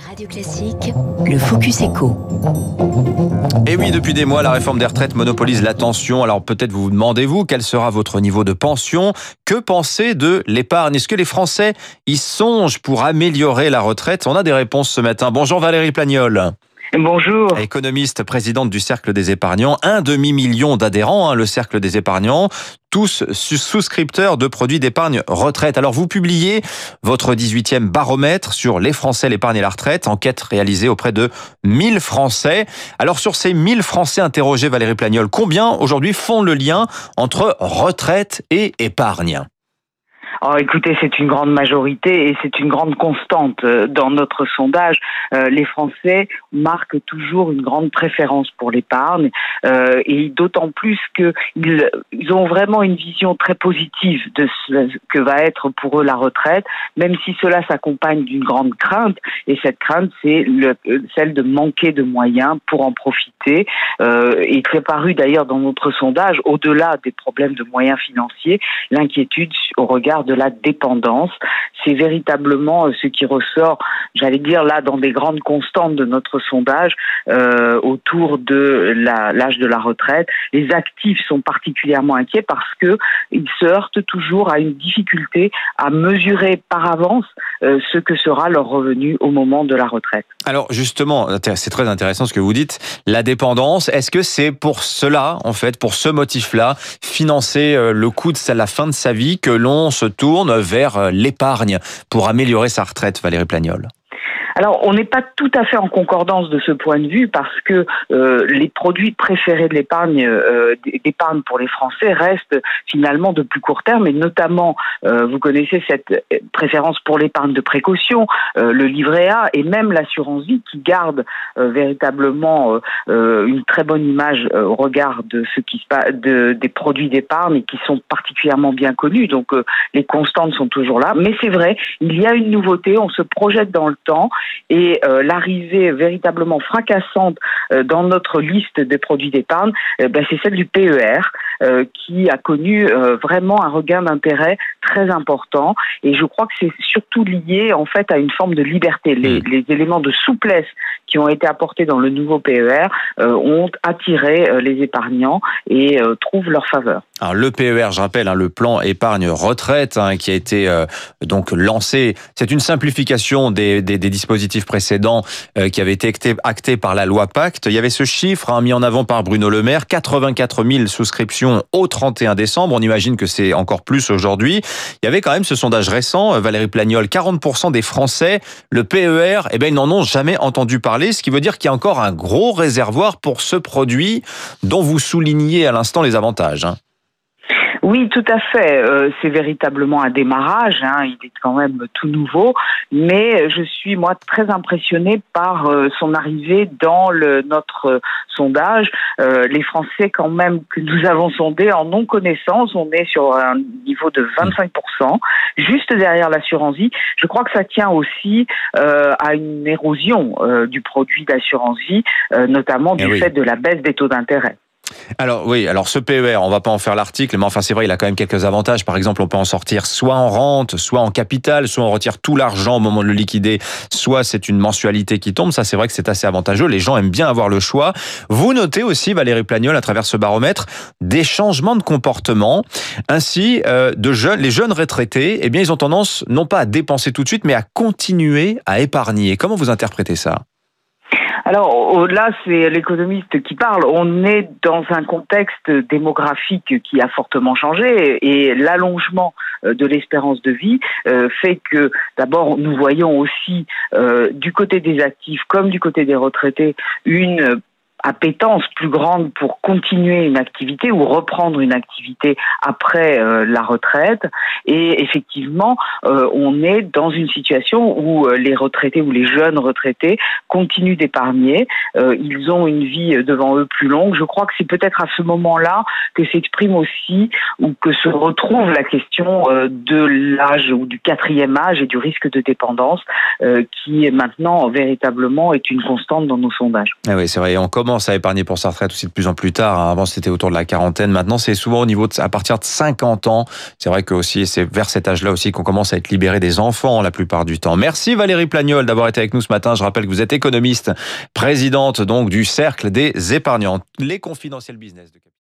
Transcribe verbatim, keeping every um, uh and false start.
Radio Classique, le Focus Éco. Et oui, depuis des mois, la réforme des retraites monopolise l'attention. Alors peut-être vous vous demandez-vous quel sera votre niveau de pension. Que penser de l'épargne? Est-ce que les Français y songent pour améliorer la retraite? On a des réponses ce matin. Bonjour Valérie Plagnol. Bonjour. Économiste, présidente du Cercle des épargnants. Un demi-million d'adhérents, hein, le Cercle des épargnants. Tous souscripteurs de produits d'épargne retraite. Alors vous publiez votre dix-huitième baromètre sur les Français, l'épargne et la retraite, enquête réalisée auprès de mille Français. Alors sur ces mille Français interrogés, Valérie Plagnol, combien aujourd'hui font le lien entre retraite et épargne ? Oh, écoutez, c'est une grande majorité et c'est une grande constante dans notre sondage. Euh, les Français marquent toujours une grande préférence pour l'épargne euh, et d'autant plus qu'ils ils ont vraiment une vision très positive de ce que va être pour eux la retraite, même si cela s'accompagne d'une grande crainte. Et cette crainte, c'est le, celle de manquer de moyens pour en profiter. Euh, et c'est paru d'ailleurs dans notre sondage, au-delà des problèmes de moyens financiers, l'inquiétude au regard de la dépendance. C'est véritablement ce qui ressort, j'allais dire là, dans des grandes constantes de notre sondage euh, autour de la, l'âge de la retraite. Les actifs sont particulièrement inquiets parce que ils se heurtent toujours à une difficulté à mesurer par avance euh, ce que sera leur revenu au moment de la retraite. Alors justement, c'est très intéressant ce que vous dites. La dépendance, est-ce que c'est pour cela, en fait, pour ce motif-là, financer le coût de la fin de sa vie, que l'on se tourne vers l'épargne pour améliorer sa retraite, Valérie Plagnol? Alors, on n'est pas tout à fait en concordance de ce point de vue parce que euh, les produits préférés de l'épargne, euh, d'épargne pour les Français restent finalement de plus court terme et notamment, euh, vous connaissez cette préférence pour l'épargne de précaution, euh, le livret A et même l'assurance vie qui garde euh, véritablement euh, une très bonne image euh, au regard de ce qui se passe, de, des produits d'épargne et qui sont particulièrement bien connus. Donc, euh, les constantes sont toujours là. Mais c'est vrai, il y a une nouveauté, on se projette dans le temps. Et euh, l'arrivée véritablement fracassante euh, dans notre liste des produits d'épargne, euh, ben, c'est celle du P E R euh, qui a connu euh, vraiment un regain d'intérêt très important. Et je crois que c'est surtout lié en fait à une forme de liberté. Les, les éléments de souplesse qui ont été apportés dans le nouveau P E R euh, ont attiré euh, les épargnants et euh, trouvent leur faveur. Alors le P E R, je rappelle, hein, le plan épargne retraite hein, qui a été euh, donc lancé. C'est une simplification des, des, des dispositifs précédents euh, qui avaient été actés, actés par la loi Pacte. Il y avait ce chiffre hein, mis en avant par Bruno Le Maire, quatre-vingt-quatre mille souscriptions au trente et un décembre. On imagine que c'est encore plus aujourd'hui. Il y avait quand même ce sondage récent, Valérie Plagnol, quarante pour cent des Français, le P E R, eh ben, ils n'en ont jamais entendu parler, ce qui veut dire qu'il y a encore un gros réservoir pour ce produit dont vous soulignez à l'instant les avantages. Hein. Oui, tout à fait. Euh, c'est véritablement un démarrage. Hein. Il est quand même tout nouveau, mais je suis moi très impressionnée par euh, son arrivée dans le, notre euh, sondage. Euh, les Français, quand même que nous avons sondés, en ont connaissance. On est sur un niveau de vingt-cinq pour cent, juste derrière l'assurance vie. Je crois que ça tient aussi euh, à une érosion euh, du produit d'assurance vie, euh, notamment du eh oui. fait de la baisse des taux d'intérêt. Alors oui, alors ce P E R, on va pas en faire l'article, mais enfin c'est vrai, il a quand même quelques avantages. Par exemple, on peut en sortir soit en rente, soit en capital, soit on retire tout l'argent au moment de le liquider, soit c'est une mensualité qui tombe. Ça, c'est vrai que c'est assez avantageux. Les gens aiment bien avoir le choix. Vous notez aussi, Valérie Plagnol, à travers ce baromètre, des changements de comportement. Ainsi, euh, de jeunes, les jeunes retraités, eh bien, ils ont tendance non pas à dépenser tout de suite, mais à continuer à épargner. Comment vous interprétez ça ? Alors là, c'est l'économiste qui parle. On est dans un contexte démographique qui a fortement changé et l'allongement de l'espérance de vie fait que, d'abord, nous voyons aussi euh, du côté des actifs comme du côté des retraités une appétence plus grande pour continuer une activité ou reprendre une activité après euh, la retraite. Et effectivement, euh, on est dans une situation où euh, les retraités ou les jeunes retraités continuent d'épargner. Euh, ils ont une vie devant eux plus longue. Je crois que c'est peut-être à ce moment-là que s'exprime aussi ou que se retrouve la question euh, de l'âge ou du quatrième âge et du risque de dépendance euh, qui est maintenant véritablement est une constante dans nos sondages. Ah oui, c'est vrai. On commence tendance à épargner pour sa retraite aussi de plus en plus tard. Avant, c'était autour de la quarantaine. Maintenant, c'est souvent au niveau de, à partir de cinquante ans. C'est vrai que aussi, c'est vers cet âge-là aussi qu'on commence à être libéré des enfants la plupart du temps. Merci Valérie Plagnol d'avoir été avec nous ce matin. Je rappelle que vous êtes économiste, présidente donc du Cercle des épargnants. Les confidentiels business de